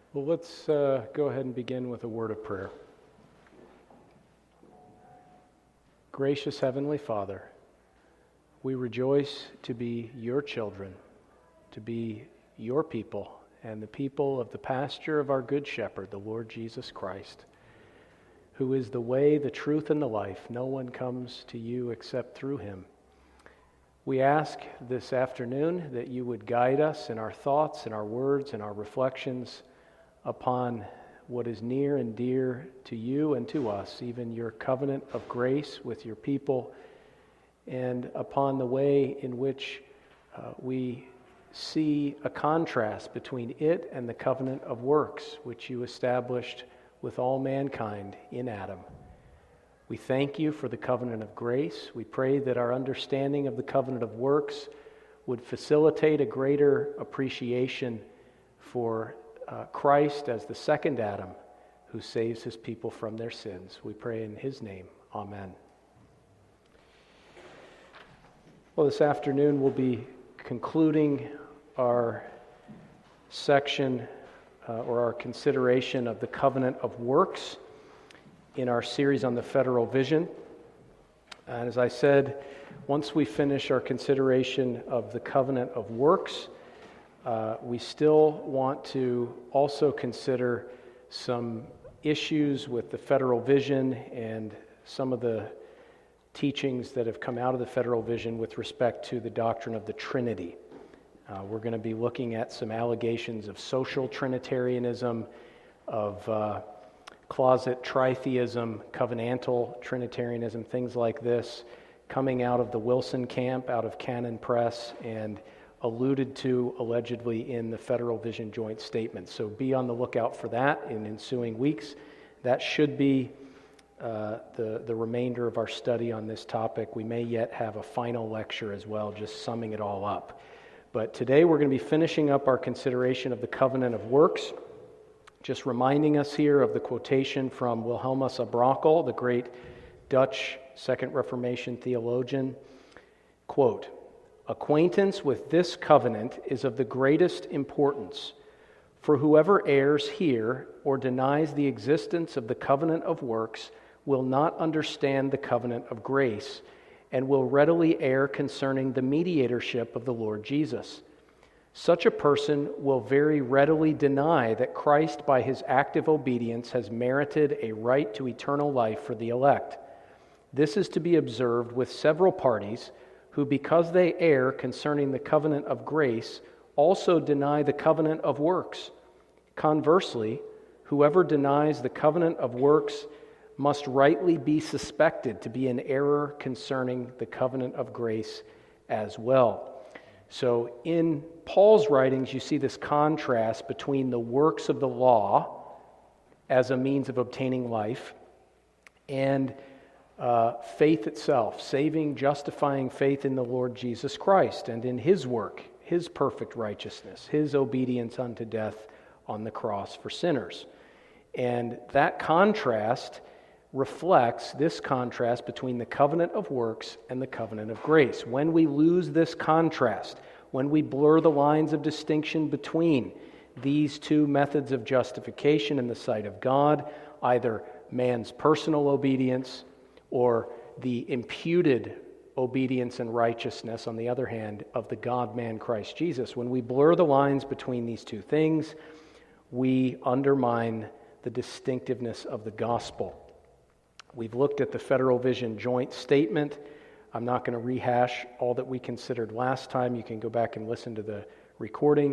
Well, let's go ahead and begin with a word of prayer. Gracious Heavenly Father, we rejoice to be your children, to be your people, and the people of the pasture of our Good Shepherd, the Lord Jesus Christ, who is the way, the truth, and the life. No one comes to you except through him. We ask this afternoon that you would guide us in our thoughts, in our words, and our reflections upon what is near and dear to you and to us, even your covenant of grace with your people, and upon the way in which we see a contrast between it and the covenant of works, which you established with all mankind in Adam. We thank you for the covenant of grace. We pray that our understanding of the covenant of works would facilitate a greater appreciation for Christ as the second Adam who saves his people from their sins. We pray in his name. Amen. Well, this afternoon we'll be concluding our section or our consideration of the covenant of works in our series on the federal vision. And as I said, once we finish our consideration of the covenant of works, we still want to also consider some issues with the federal vision and some of the teachings that have come out of the federal vision with respect to the doctrine of the Trinity. We're going to be looking at some allegations of social Trinitarianism, of closet tritheism, covenantal Trinitarianism, things like this, coming out of the Wilson camp, out of Canon Press, and alluded to allegedly in the Federal Vision Joint Statement. So be on the lookout for that in ensuing weeks. That should be the remainder of our study on this topic. We may yet have a final lecture as well, just summing it all up. But today we're going to be finishing up our consideration of the covenant of works, just reminding us here of the quotation from Wilhelmus à Brakel, the great Dutch Second Reformation theologian. Quote, "Acquaintance with this covenant is of the greatest importance, for whoever errs here or denies the existence of the covenant of works will not understand the covenant of grace, and will readily err concerning the mediatorship of the Lord Jesus. Such a person will very readily deny that Christ, by his active obedience, has merited a right to eternal life for the elect. This is to be observed with several parties who, because they err concerning the covenant of grace, also deny the covenant of works. Conversely, whoever denies the covenant of works must rightly be suspected to be in error concerning the covenant of grace as well." So in Paul's writings, you see this contrast between the works of the law as a means of obtaining life and faith itself, saving, justifying faith in the Lord Jesus Christ and in his work, his perfect righteousness, his obedience unto death on the cross for sinners. And that contrast reflects this contrast between the covenant of works and the covenant of grace. When we lose this contrast, when we blur the lines of distinction between these two methods of justification in the sight of God, either man's personal obedience or the imputed obedience and righteousness, on the other hand, of the God-man Christ Jesus, when we blur the lines between these two things, we undermine the distinctiveness of the gospel. We've looked at the Federal Vision Joint Statement. I'm not going to rehash all that we considered last time. You can go back and listen to the recording.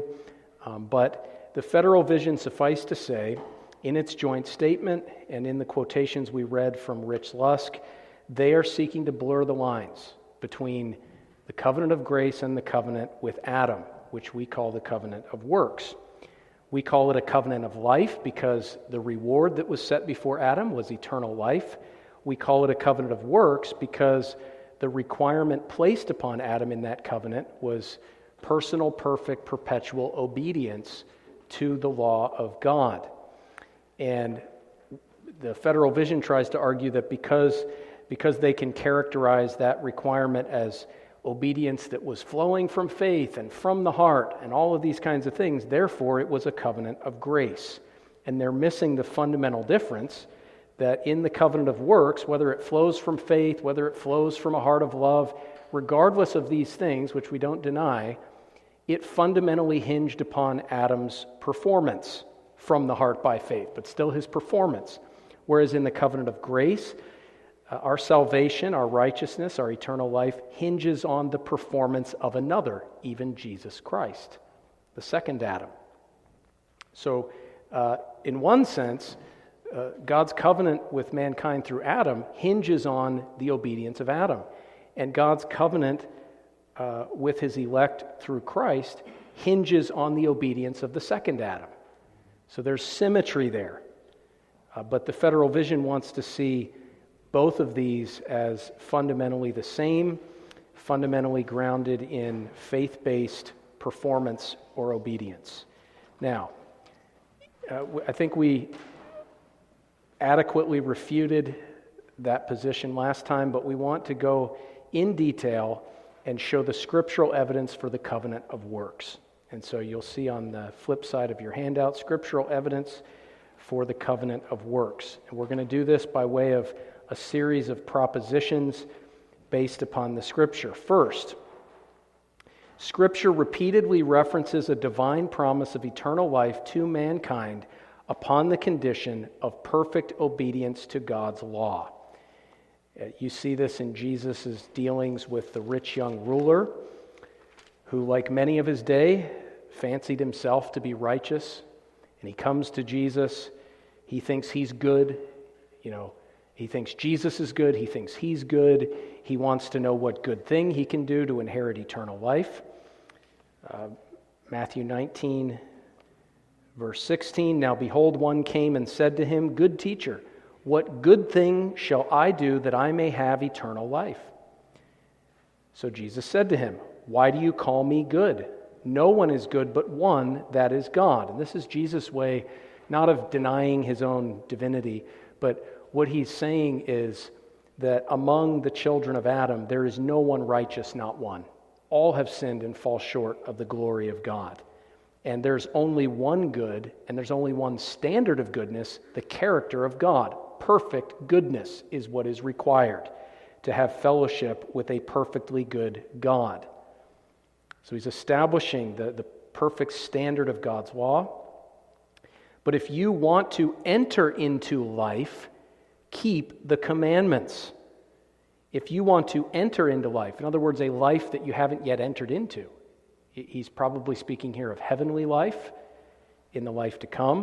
But the Federal Vision, suffice to say, in its joint statement and in the quotations we read from Rich Lusk, they are seeking to blur the lines between the covenant of grace and the covenant with Adam, which we call the covenant of works. We call it a covenant of life because the reward that was set before Adam was eternal life. We call it a covenant of works because the requirement placed upon Adam in that covenant was personal, perfect, perpetual obedience to the law of God. And the Federal Vision tries to argue that because they can characterize that requirement as obedience that was flowing from faith and from the heart and all of these kinds of things, therefore it was a covenant of grace. And they're missing the fundamental difference that in the covenant of works, whether it flows from faith, whether it flows from a heart of love, regardless of these things, which we don't deny, it fundamentally hinged upon Adam's performance from the heart by faith, but still his performance. Whereas in the covenant of grace, our salvation, our righteousness, our eternal life hinges on the performance of another, even Jesus Christ, the second Adam. So, in one sense, God's covenant with mankind through Adam hinges on the obedience of Adam. And God's covenant with his elect through Christ hinges on the obedience of the second Adam. So there's symmetry there. But the Federal Vision wants to see both of these as fundamentally the same, fundamentally grounded in faith-based performance or obedience. Now, I think we adequately refuted that position last time, but we want to go in detail and show the scriptural evidence for the covenant of works. And so you'll see on the flip side of your handout, scriptural evidence for the covenant of works. And we're going to do this by way of a series of propositions based upon the Scripture. First, Scripture repeatedly references a divine promise of eternal life to mankind upon the condition of perfect obedience to God's law. You see this in Jesus' dealings with the rich young ruler, who, like many of his day, fancied himself to be righteous. And he comes to Jesus. He thinks he's good. He thinks Jesus is good. He thinks he's good. He wants to know what good thing he can do to inherit eternal life. Matthew 19, verse 16, "Now behold, one came and said to him, 'Good teacher, what good thing shall I do that I may have eternal life?' So Jesus said to him, 'Why do you call me good? No one is good but one, that is God.'" And this is Jesus' way, not of denying his own divinity, but what he's saying is that among the children of Adam, there is no one righteous, not one. All have sinned and fall short of the glory of God. And there's only one good, and there's only one standard of goodness, the character of God. Perfect goodness is what is required to have fellowship with a perfectly good God. So he's establishing the perfect standard of God's law. But if you want to enter into life, keep the commandments. If you want to enter into life, in other words, a life that you haven't yet entered into, he's probably speaking here of heavenly life, in the life to come.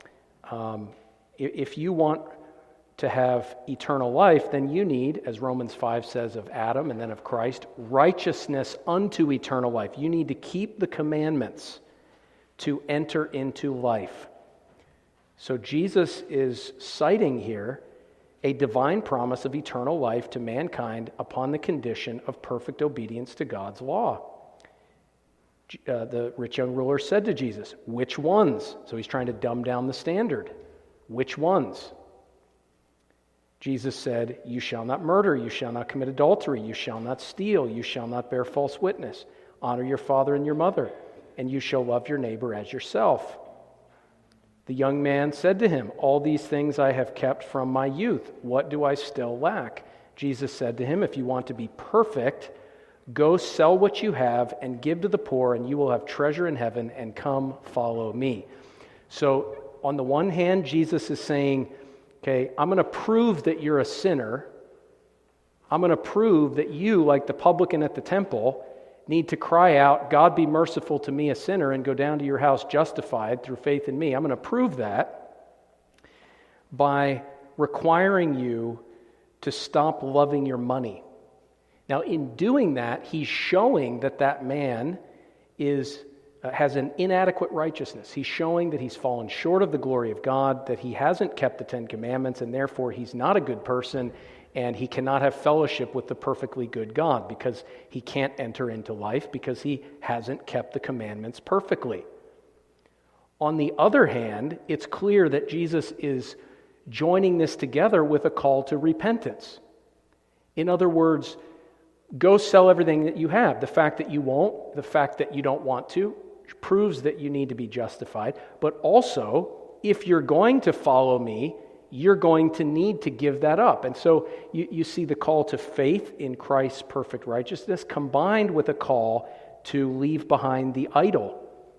If you want to have eternal life, then you need, as Romans 5 says of Adam and then of Christ, righteousness unto eternal life. You need to keep the commandments to enter into life. So Jesus is citing here a divine promise of eternal life to mankind upon the condition of perfect obedience to God's law. The rich young ruler said to Jesus, "Which ones?" So he's trying to dumb down the standard. Which ones? Jesus said, "You shall not murder, you shall not commit adultery, you shall not steal, you shall not bear false witness, honor your father and your mother, and you shall love your neighbor as yourself." The young man said to him, "All these things I have kept from my youth. What do I still lack?" Jesus said to him, "If you want to be perfect, go sell what you have and give to the poor, and you will have treasure in heaven, and come follow me." So on the one hand, Jesus is saying, okay, I'm going to prove that you're a sinner. I'm going to prove that you, like the publican at the temple, need to cry out, "God be merciful to me, a sinner," and go down to your house justified through faith in me. I'm going to prove that by requiring you to stop loving your money. Now, in doing that, he's showing that that man has an inadequate righteousness. He's showing that he's fallen short of the glory of God, that he hasn't kept the Ten Commandments, and therefore he's not a good person, and he cannot have fellowship with the perfectly good God because he can't enter into life because he hasn't kept the commandments perfectly. On the other hand, it's clear that Jesus is joining this together with a call to repentance. In other words, go sell everything that you have. The fact that you won't, the fact that you don't want to, proves that you need to be justified, but also if you're going to follow me, you're going to need to give that up. And so you see the call to faith in Christ's perfect righteousness combined with a call to leave behind the idol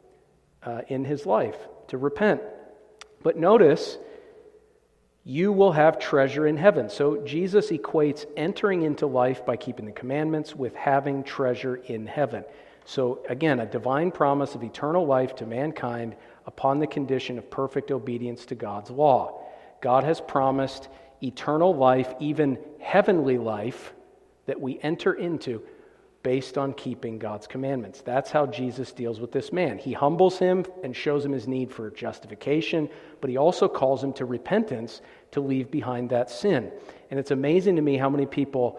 in his life, to repent. But notice, you will have treasure in heaven. So Jesus equates entering into life by keeping the commandments with having treasure in heaven. So again, a divine promise of eternal life to mankind upon the condition of perfect obedience to God's law. God has promised eternal life, even heavenly life, that we enter into based on keeping God's commandments. That's how Jesus deals with this man. He humbles him and shows him his need for justification, but he also calls him to repentance to leave behind that sin. And it's amazing to me how many people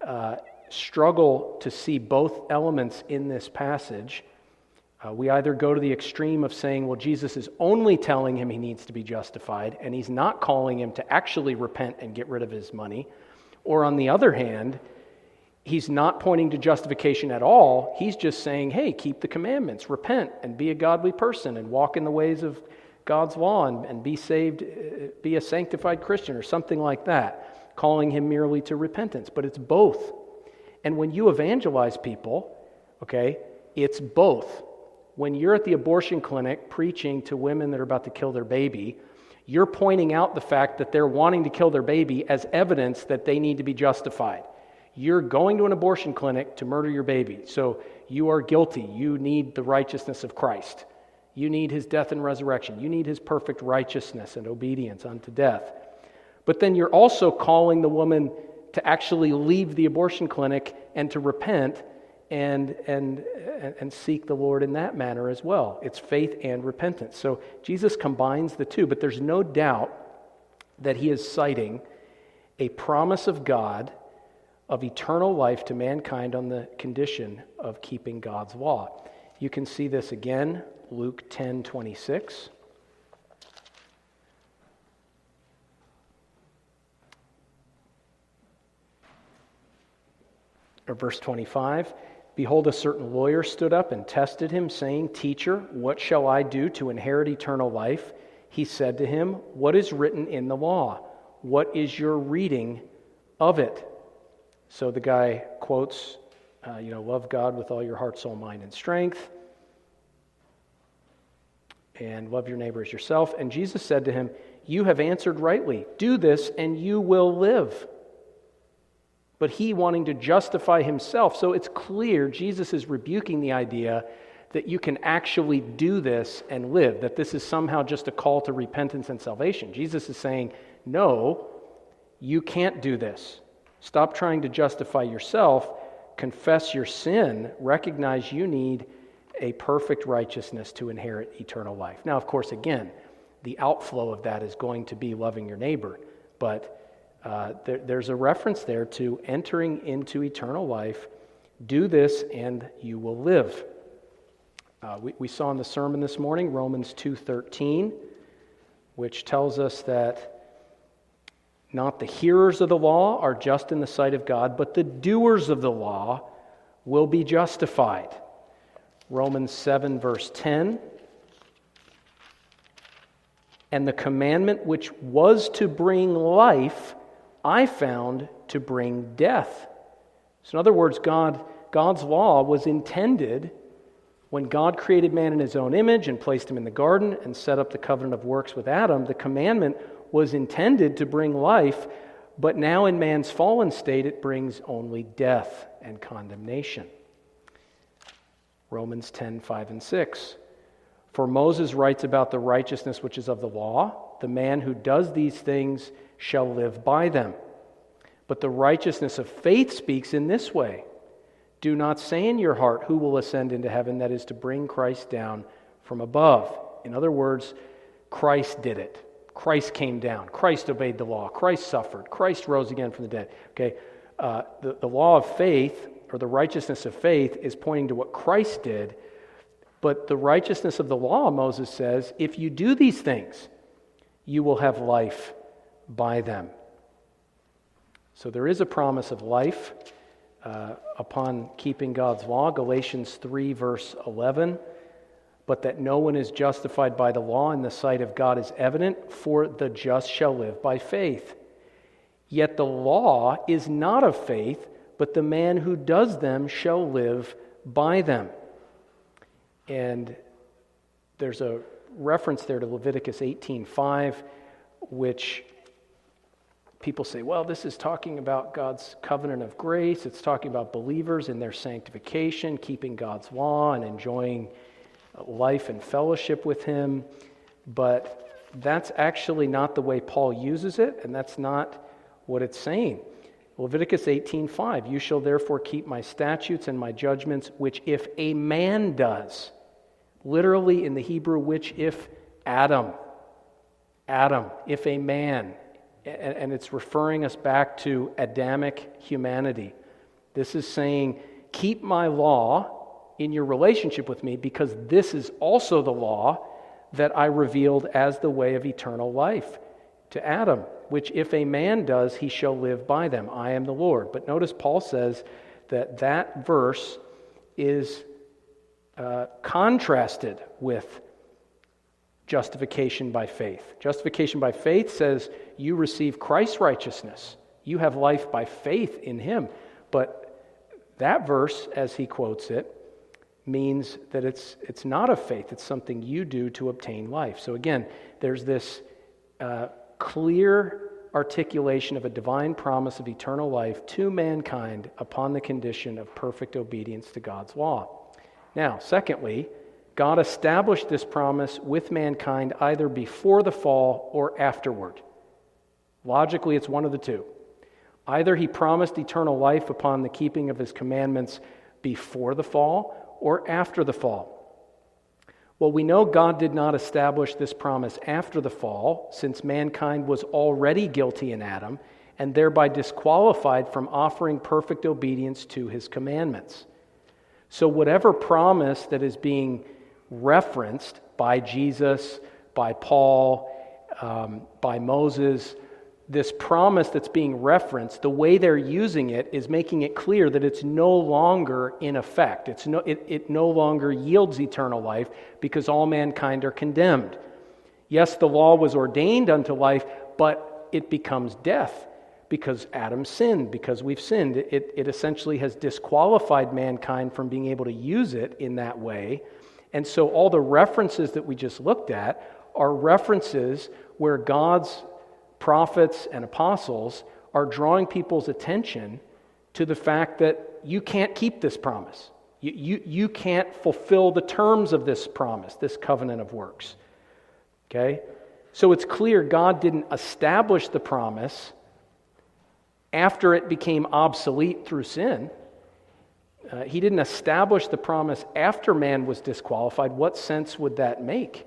struggle to see both elements in this passage. We either go to the extreme of saying, well, Jesus is only telling him he needs to be justified, and he's not calling him to actually repent and get rid of his money. Or on the other hand, he's not pointing to justification at all. He's just saying, hey, keep the commandments, repent, and be a godly person, and walk in the ways of God's law, and be saved, be a sanctified Christian, or something like that, calling him merely to repentance. But it's both. And when you evangelize people, okay, it's both. When you're at the abortion clinic preaching to women that are about to kill their baby, you're pointing out the fact that they're wanting to kill their baby as evidence that they need to be justified. You're going to an abortion clinic to murder your baby, so you are guilty. You need the righteousness of Christ. You need his death and resurrection. You need his perfect righteousness and obedience unto death. But then you're also calling the woman to actually leave the abortion clinic and to repent and seek the Lord in that manner as well. It's faith and repentance. So Jesus combines the two, but there's no doubt that he is citing a promise of God of eternal life to mankind on the condition of keeping God's law. You can see this again, Luke 10:26. Or verse 25, behold, a certain lawyer stood up and tested him, saying, Teacher, what shall I do to inherit eternal life? He said to him, what is written in the law? What is your reading of it? So the guy quotes, love God with all your heart, soul, mind, and strength, and love your neighbor as yourself. And Jesus said to him, you have answered rightly. Do this, and you will live. But he wanting to justify himself. So it's clear Jesus is rebuking the idea that you can actually do this and live, that this is somehow just a call to repentance and salvation. Jesus is saying, no, you can't do this. Stop trying to justify yourself, confess your sin, recognize you need a perfect righteousness to inherit eternal life. Now, of course, again, the outflow of that is going to be loving your neighbor, but there's a reference there to entering into eternal life. Do this and you will live. We saw in the sermon this morning, Romans 2:13, which tells us that not the hearers of the law are just in the sight of God, but the doers of the law will be justified. Romans 7, verse 10. And the commandment which was to bring life, I found to bring death. So in other words, God's law was intended when God created man in his own image and placed him in the garden and set up the covenant of works with Adam. The commandment was intended to bring life, but now in man's fallen state it brings only death and condemnation. Romans 10, 5 and 6. For Moses writes about the righteousness which is of the law, the man who does these things shall live by them. But the righteousness of faith speaks in this way. Do not say in your heart, who will ascend into heaven, that is to bring Christ down from above. In other words, Christ did it. Christ came down. Christ obeyed the law. Christ suffered. Christ rose again from the dead. Okay, the law of faith, or the righteousness of faith, is pointing to what Christ did. But the righteousness of the law, Moses says, if you do these things, you will have life by them. So there is a promise of life upon keeping God's law. Galatians 3, verse 11. but that no one is justified by the law in the sight of God is evident, for the just shall live by faith. Yet the law is not of faith, but the man who does them shall live by them. And there's a reference there to Leviticus 18:5, which people say, well, this is talking about God's covenant of grace. It's talking about believers in their sanctification, keeping God's law and enjoying life and fellowship with Him. But that's actually not the way Paul uses it, and that's not what it's saying. Leviticus 18:5, you shall therefore keep my statutes and my judgments, which if a man does, literally in the Hebrew, which if Adam, if a man, and it's referring us back to Adamic humanity. This is saying, keep my law in your relationship with me, because this is also the law that I revealed as the way of eternal life to Adam, which if a man does, he shall live by them. I am the Lord. But notice Paul says that verse is contrasted with justification by faith. Justification by faith says you receive Christ's righteousness. You have life by faith in Him. But that verse, as he quotes it, means that it's not of faith. It's something you do to obtain life. So again, there's this clear articulation of a divine promise of eternal life to mankind upon the condition of perfect obedience to God's law. Now, secondly, God established this promise with mankind either before the fall or afterward. Logically, it's one of the two. Either He promised eternal life upon the keeping of His commandments before the fall or after the fall. Well, we know God did not establish this promise after the fall, since mankind was already guilty in Adam and thereby disqualified from offering perfect obedience to His commandments. So whatever promise that is being referenced by Jesus, by Paul, by Moses, this promise that's being referenced, the way they're using it is making it clear that it's no longer in effect. It no longer yields eternal life because all mankind are condemned. Yes, the law was ordained unto life, but it becomes death because Adam sinned, because we've sinned. It essentially has disqualified mankind from being able to use it in that way. And so all the references that we just looked at are references where God's prophets and apostles are drawing people's attention to the fact that you can't keep this promise. You can't fulfill the terms of this promise, this covenant of works. Okay? So it's clear God didn't establish the promise after it became obsolete through sin. He didn't establish the promise after man was disqualified. What sense would that make?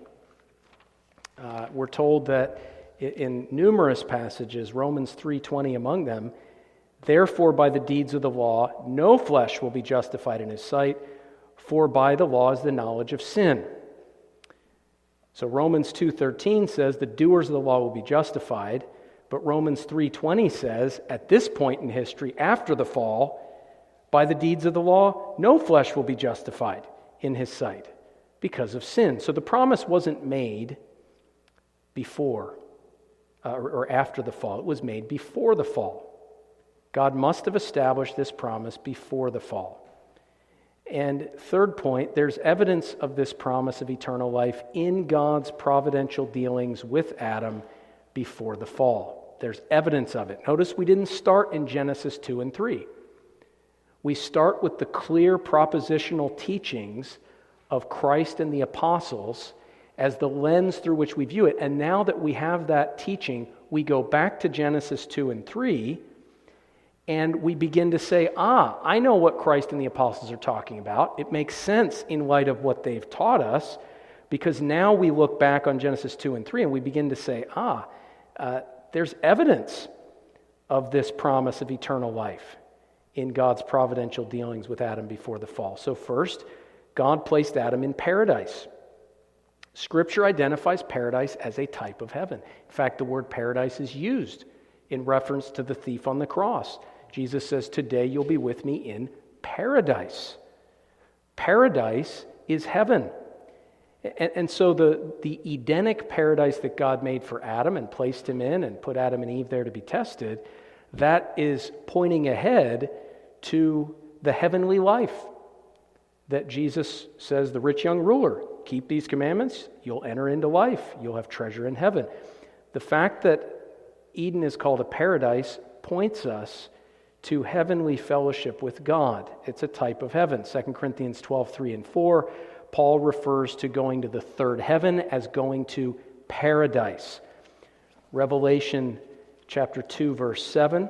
We're told that in numerous passages, Romans 3:20 among them, therefore by the deeds of the law, no flesh will be justified in His sight, for by the law is the knowledge of sin. So Romans 2:13 says the doers of the law will be justified, but Romans 3:20 says at this point in history, after the fall, by the deeds of the law, no flesh will be justified in His sight because of sin. So the promise wasn't made before or after the fall. It was made before the fall. God must have established this promise before the fall. And third point, there's evidence of this promise of eternal life in God's providential dealings with Adam before the fall. There's evidence of it. Notice we didn't start in Genesis 2 and 3. We start with the clear propositional teachings of Christ and the apostles as the lens through which we view it. And now that we have that teaching, we go back to Genesis 2 and 3, and we begin to say, I know what Christ and the apostles are talking about. It makes sense in light of what they've taught us, because now we look back on Genesis 2 and 3, and we begin to say, there's evidence of this promise of eternal life in God's providential dealings with Adam before the fall. So first, God placed Adam in paradise. Scripture identifies paradise as a type of heaven. In fact, the word paradise is used in reference to the thief on the cross. Jesus says, today you'll be with me in paradise. Paradise is heaven. And so the Edenic paradise that God made for Adam and placed him in and put Adam and Eve there to be tested, that is pointing ahead to the heavenly life that Jesus says, the rich young ruler, keep these commandments, you'll enter into life, you'll have treasure in heaven. The fact that Eden is called a paradise points us to heavenly fellowship with God. It's a type of heaven. 2 Corinthians 12:3 and 4, Paul refers to going to the third heaven as going to paradise. Revelation chapter 2, verse 7.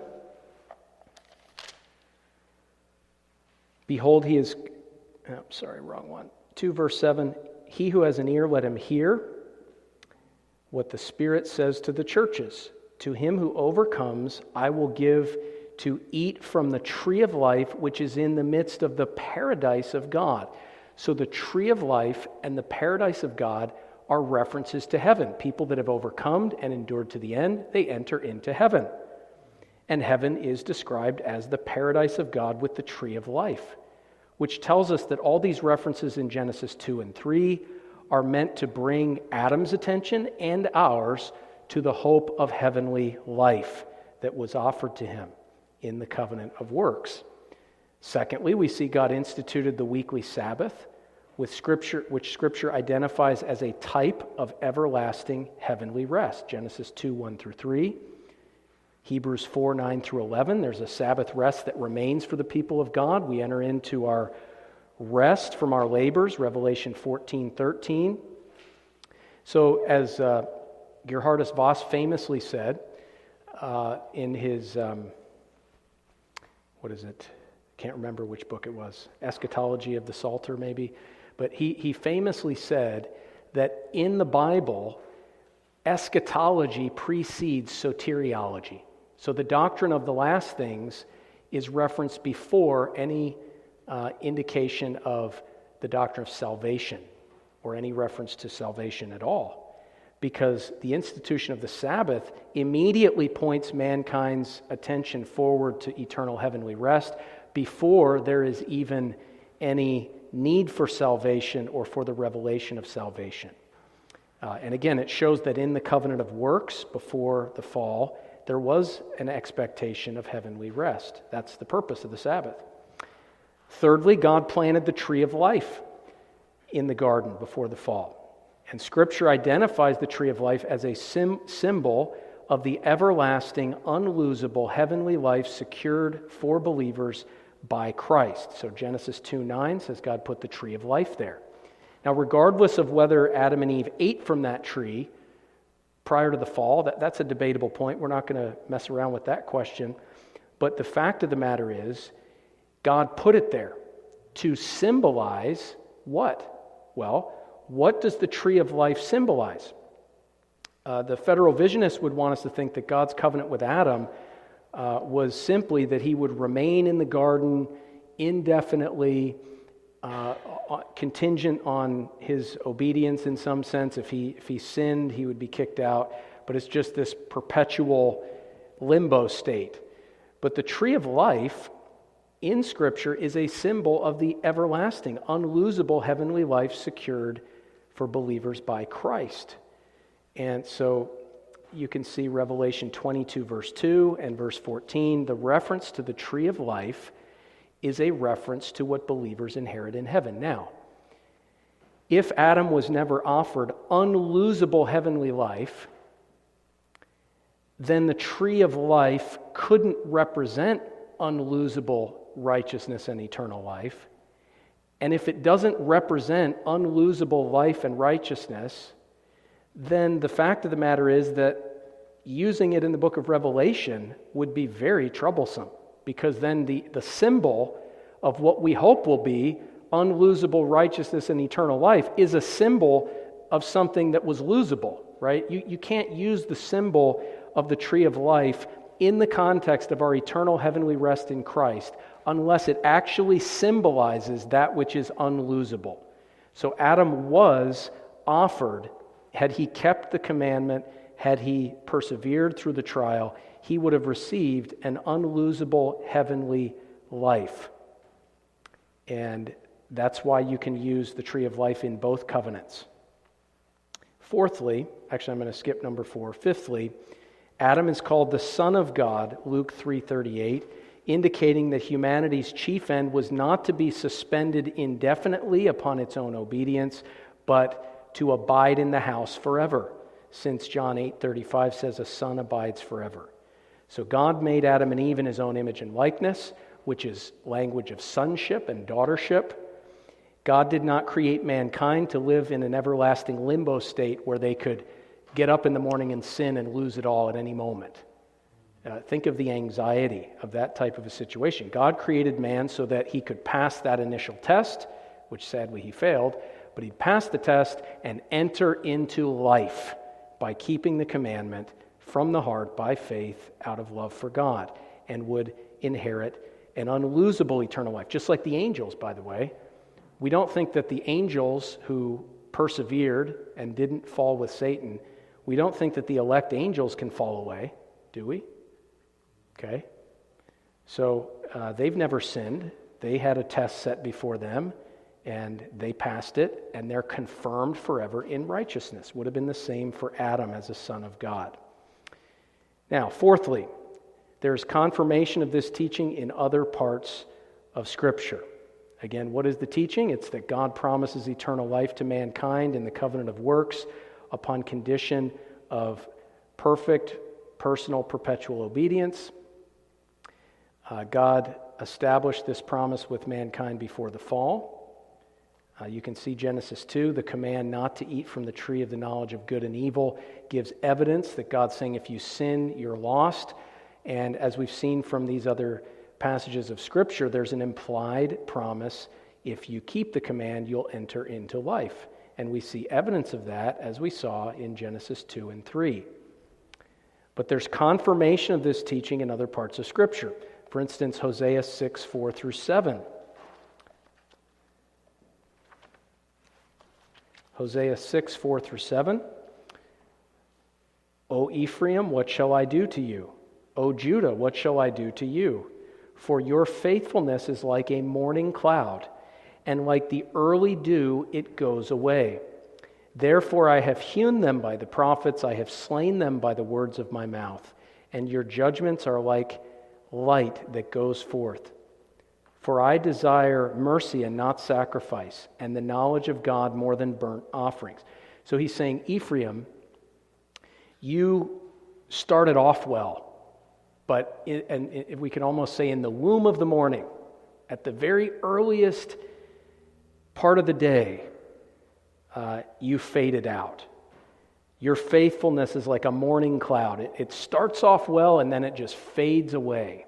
Behold, he is... wrong one. 2 verse 7, he who has an ear, let him hear what the Spirit says to the churches. To him who overcomes, I will give to eat from the tree of life, which is in the midst of the paradise of God. So the tree of life and the paradise of God are references to heaven. People that have overcome and endured to the end, they enter into heaven. And heaven is described as the paradise of God with the tree of life, which tells us that all these references in Genesis 2 and 3 are meant to bring Adam's attention and ours to the hope of heavenly life that was offered to him in the covenant of works. Secondly, we see God instituted the weekly Sabbath, which Scripture identifies as a type of everlasting heavenly rest. Genesis 2, 1 through 3. Hebrews 4, 9 through 11, there's a Sabbath rest that remains for the people of God. We enter into our rest from our labors, Revelation 14, 13. So as Geerhardus Vos famously said in his, can't remember which book it was, Eschatology of the Psalter maybe, but he famously said that in the Bible, eschatology precedes soteriology. So the doctrine of the last things is referenced before any indication of the doctrine of salvation or any reference to salvation at all, because the institution of the Sabbath immediately points mankind's attention forward to eternal heavenly rest before there is even any need for salvation or for the revelation of salvation. And again, it shows that in the covenant of works before the fall, there was an expectation of heavenly rest. That's the purpose of the Sabbath. Thirdly, God planted the tree of life in the garden before the fall. And Scripture identifies the tree of life as a symbol of the everlasting, unlosable heavenly life secured for believers by Christ. So Genesis 2:9 says God put the tree of life there. Now, regardless of whether Adam and Eve ate from that tree prior to the fall, that's a debatable point. We're not going to mess around with that question. But the fact of the matter is, God put it there to symbolize what? Well, what does the tree of life symbolize? The Federal Visionists would want us to think that God's covenant with Adam was simply that he would remain in the garden indefinitely, contingent on his obedience in some sense. If he sinned, he would be kicked out. But it's just this perpetual limbo state. But the tree of life in Scripture is a symbol of the everlasting, unlosable heavenly life secured for believers by Christ. And so you can see Revelation 22, verse 2 and verse 14. The reference to the tree of life is a reference to what believers inherit in heaven. Now, if Adam was never offered unlosable heavenly life, then the tree of life couldn't represent unlosable righteousness and eternal life. And if it doesn't represent unlosable life and righteousness, then the fact of the matter is that using it in the book of Revelation would be very troublesome, because then the symbol of what we hope will be unlosable righteousness and eternal life is a symbol of something that was losable, right? You can't use the symbol of the tree of life in the context of our eternal heavenly rest in Christ unless it actually symbolizes that which is unlosable. So Adam was offered, had he kept the commandment, had he persevered through the trial, he would have received an unlosable heavenly life. And that's why you can use the tree of life in both covenants. Fourthly, actually I'm going to skip number 4. Fifthly, Adam is called the Son of God, Luke 3:38, indicating that humanity's chief end was not to be suspended indefinitely upon its own obedience, but to abide in the house forever, since John 8:35 says a son abides forever. So God made Adam and Eve in his own image and likeness, which is language of sonship and daughtership. God did not create mankind to live in an everlasting limbo state where they could get up in the morning and sin and lose it all at any moment. Think of the anxiety of that type of a situation. God created man so that he could pass that initial test, which sadly he failed, but he'd pass the test and enter into life by keeping the commandment from the heart by faith out of love for God, and would inherit an unlosable eternal life. Just like the angels, by the way. We don't think that the angels who persevered and didn't fall with Satan, we don't think that the elect angels can fall away, do we? Okay. So they've never sinned. They had a test set before them, and they passed it, and they're confirmed forever in righteousness. Would have been the same for Adam as a son of God. Now, fourthly, there's confirmation of this teaching in other parts of Scripture. Again, what is the teaching? It's that God promises eternal life to mankind in the covenant of works upon condition of perfect, personal, perpetual obedience. God established this promise with mankind before the fall. You can see Genesis 2, the command not to eat from the tree of the knowledge of good and evil gives evidence that God's saying if you sin, you're lost. And as we've seen from these other passages of Scripture, there's an implied promise. If you keep the command, you'll enter into life. And we see evidence of that, as we saw in Genesis 2 and 3. But there's confirmation of this teaching in other parts of Scripture. For instance, Hosea 6, 4 through 7. Hosea 6, 4 through 7. O Ephraim, what shall I do to you? O Judah, what shall I do to you? For your faithfulness is like a morning cloud, and like the early dew it goes away. Therefore I have hewn them by the prophets, I have slain them by the words of my mouth, and your judgments are like light that goes forth. For I desire mercy and not sacrifice, and the knowledge of God more than burnt offerings. So he's saying, Ephraim, you started off well, but we can almost say in the womb of the morning, at the very earliest part of the day, you faded out. Your faithfulness is like a morning cloud. It starts off well and then it just fades away.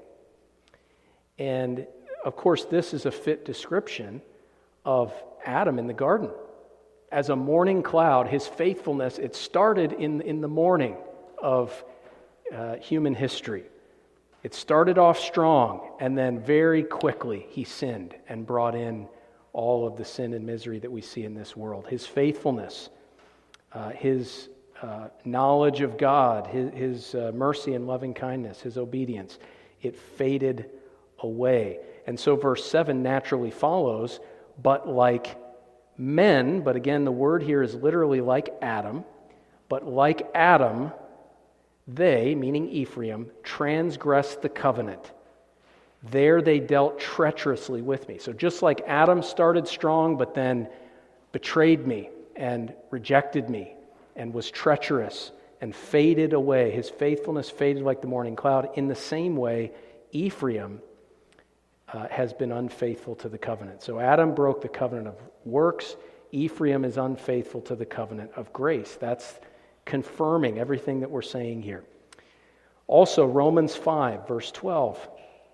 And of course, this is a fit description of Adam in the garden. As a morning cloud, his faithfulness, it started in the morning of human history. It started off strong, and then very quickly he sinned and brought in all of the sin and misery that we see in this world. His faithfulness, his knowledge of God, his mercy and loving kindness, his obedience, it faded away. And so verse 7 naturally follows, but like men, but again the word here is literally like Adam, but like Adam, they, meaning Ephraim, transgressed the covenant. There they dealt treacherously with me. So just like Adam started strong, but then betrayed me and rejected me and was treacherous and faded away. His faithfulness faded like the morning cloud. In the same way, Ephraim has been unfaithful to the covenant. So Adam broke the covenant of works. Ephraim is unfaithful to the covenant of grace. That's confirming everything that we're saying here. Also, Romans 5, verse 12.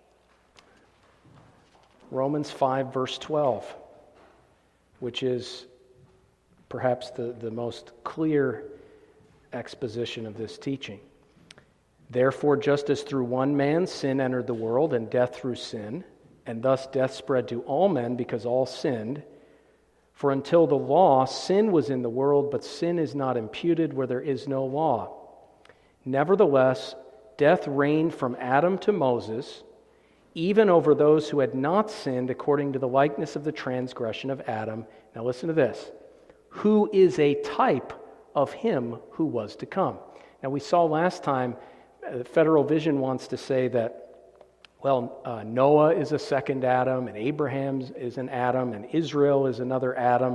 Romans 5, verse 12, which is perhaps the most clear exposition of this teaching. Therefore, just as through one man sin entered the world, and death through sin, and thus death spread to all men because all sinned, for until the law, sin was in the world, but sin is not imputed where there is no law. Nevertheless, death reigned from Adam to Moses, even over those who had not sinned according to the likeness of the transgression of Adam. Now listen to this. Who is a type of him who was to come. Now, we saw last time, Federal Vision wants to say that, Noah is a second Adam, and Abraham is an Adam, and Israel is another Adam.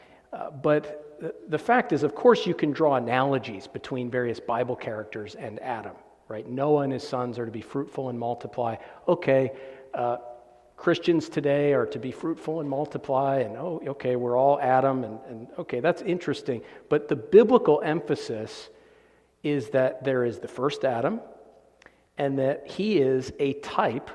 But the fact is, of course, you can draw analogies between various Bible characters and Adam, right? Noah and his sons are to be fruitful and multiply. Okay, Christians today are to be fruitful and multiply, and we're all Adam, and okay, that's interesting. But the biblical emphasis is that there is the first Adam, and that he is a type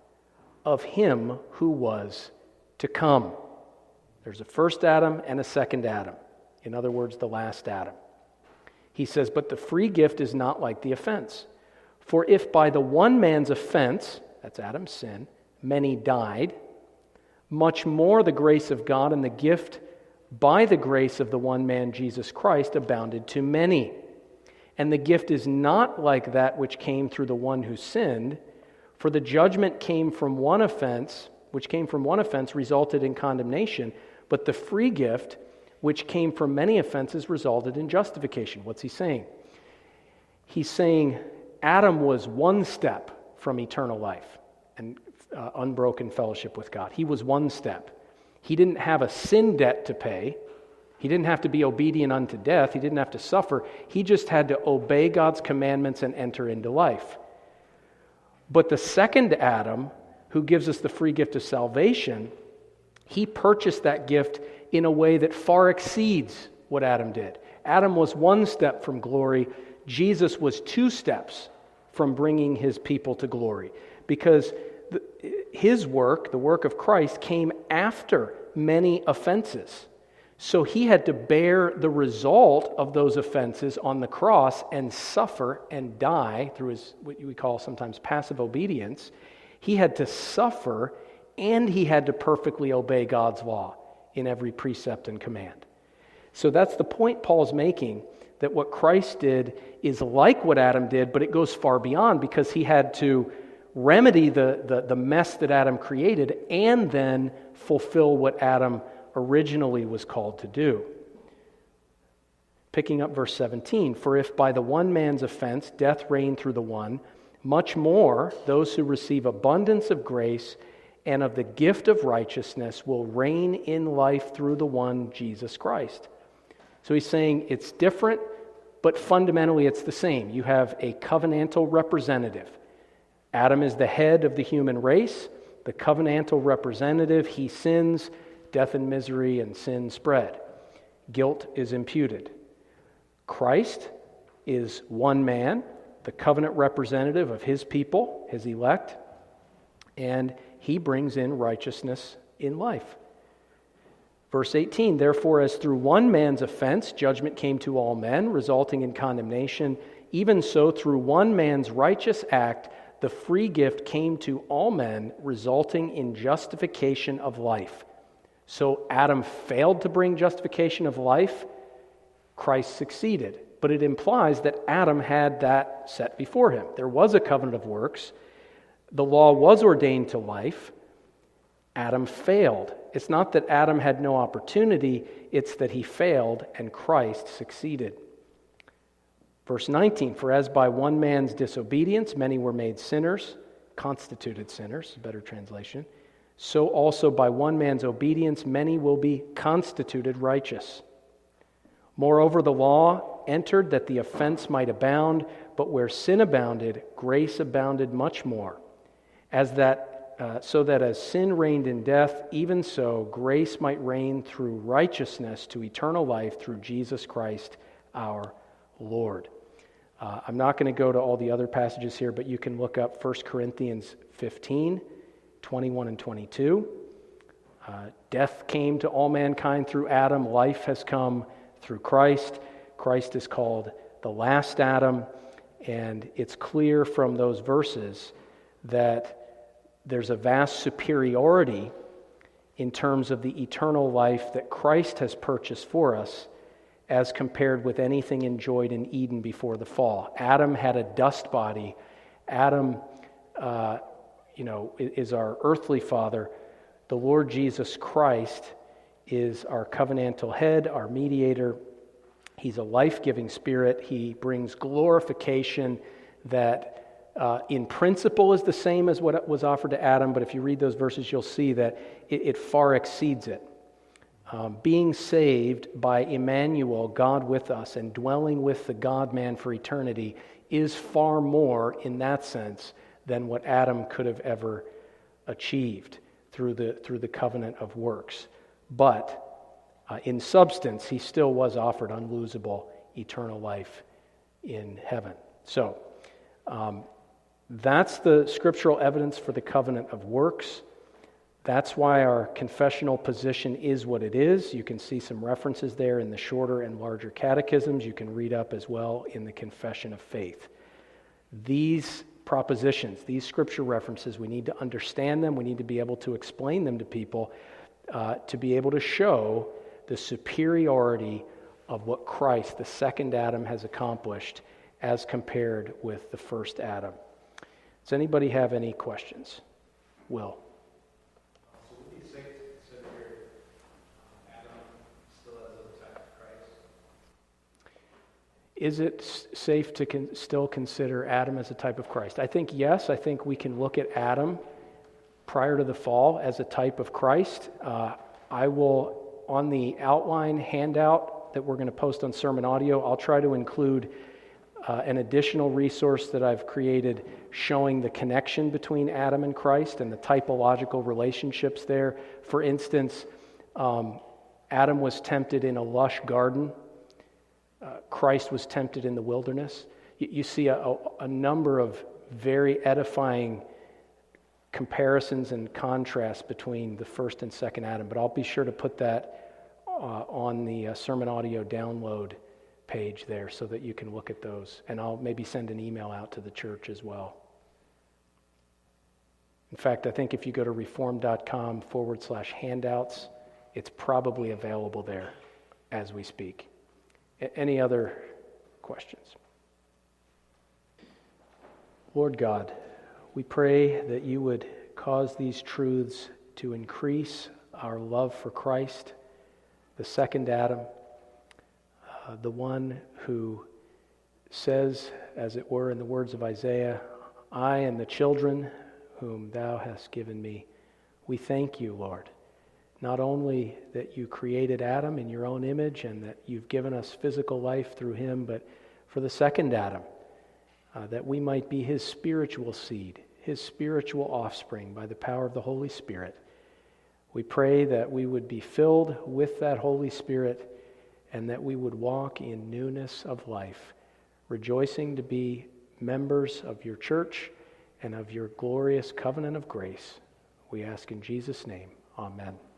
of him who was to come. There's a first Adam and a second Adam. In other words, the last Adam. He says, but the free gift is not like the offense. For if by the one man's offense, that's Adam's sin, many died, much more the grace of God and the gift by the grace of the one man, Jesus Christ, abounded to many. And the gift is not like that which came through the one who sinned, for the judgment came from one offense, which came from one offense resulted in condemnation, but the free gift, which came from many offenses, resulted in justification. What's he saying? He's saying Adam was one step from eternal life and unbroken fellowship with God. He was one step. He didn't have a sin debt to pay. He didn't have to be obedient unto death. He didn't have to suffer. He just had to obey God's commandments and enter into life. But the second Adam, who gives us the free gift of salvation, he purchased that gift in a way that far exceeds what Adam did. Adam was one step from glory. Jesus was two steps from bringing his people to glory. Because his work, the work of Christ, came after many offenses. So he had to bear the result of those offenses on the cross and suffer and die through his, what we call sometimes passive obedience. He had to suffer, and he had to perfectly obey God's law in every precept and command. So that's the point Paul's making, that what Christ did is like what Adam did, but it goes far beyond, because he had to remedy the mess that Adam created and then fulfill what Adam originally was called to do. Picking up verse 17, for if by the one man's offense death reigned through the one, much more those who receive abundance of grace and of the gift of righteousness will reign in life through the one, Jesus Christ. So he's saying it's different, but fundamentally it's the same. You have a covenantal representative. Adam is the head of the human race, the covenantal representative. He sins, death and misery and sin spread. Guilt is imputed. Christ is one man, the covenant representative of his people, his elect, and he brings in righteousness in life. Verse 18, therefore, as through one man's offense judgment came to all men, resulting in condemnation, even so through one man's righteous act the free gift came to all men, resulting in justification of life. So Adam failed to bring justification of life, Christ succeeded. But it implies that Adam had that set before him. There was a covenant of works. The law was ordained to life. Adam failed. It's not that Adam had no opportunity, it's that he failed and Christ succeeded. Verse 19, for as by one man's disobedience many were made sinners, constituted sinners, better translation, so also by one man's obedience many will be constituted righteous. Moreover, the law entered that the offense might abound, but where sin abounded, grace abounded much more. So that as sin reigned in death, even so grace might reign through righteousness to eternal life through Jesus Christ our Lord. I'm not going to go to all the other passages here, but you can look up 1 Corinthians 15, 21 and 22. Death came to all mankind through Adam. Life has come through Christ. Christ is called the last Adam. And it's clear from those verses that there's a vast superiority in terms of the eternal life that Christ has purchased for us as compared with anything enjoyed in Eden before the fall. Adam had a dust body. Adam, is our earthly father. The Lord Jesus Christ is our covenantal head, our mediator, He's a life-giving Spirit. He brings glorification that in principle is the same as what was offered to Adam, but if you read those verses, you'll see that it far exceeds it. Being saved by Emmanuel, God with us, and dwelling with the God-man for eternity is far more in that sense than what Adam could have ever achieved through the covenant of works. But in substance, he still was offered unlosable eternal life in heaven. So, that's the scriptural evidence for the covenant of works. That's why our confessional position is what it is. You can see some references there in the shorter and larger catechisms. You can read up as well in the Confession of Faith. These propositions, these scripture references, we need to understand them. We need to be able to explain them to people to be able to show the superiority of what Christ, the second Adam, has accomplished as compared with the first Adam. Does anybody have any questions? Will? So would it be safe to consider Adam still as a type of Christ? Is it safe to still consider Adam as a type of Christ? I think yes. I think we can look at Adam prior to the fall as a type of Christ. I will, on the outline handout that we're going to post on Sermon Audio, I'll try to include an additional resource that I've created showing the connection between Adam and Christ and the typological relationships there. For instance, Adam was tempted in a lush garden. Christ was tempted in the wilderness. You see a number of very edifying comparisons and contrasts between the first and second Adam, but I'll be sure to put that on the Sermon Audio download page there so that you can look at those. And I'll maybe send an email out to the church as well. In fact, I think if you go to reformed.com/handouts, it's probably available there as we speak. Any other questions? Lord God, we pray that you would cause these truths to increase our love for Christ, the second Adam, the one who says, as it were in the words of Isaiah, I and the children whom thou hast given me. We thank you, Lord, not only that you created Adam in your own image and that you've given us physical life through him, but for the second Adam, that we might be his spiritual seed, his spiritual offspring by the power of the Holy Spirit. We pray that we would be filled with that Holy Spirit and that we would walk in newness of life, rejoicing to be members of your church and of your glorious covenant of grace. We ask in Jesus' name, amen.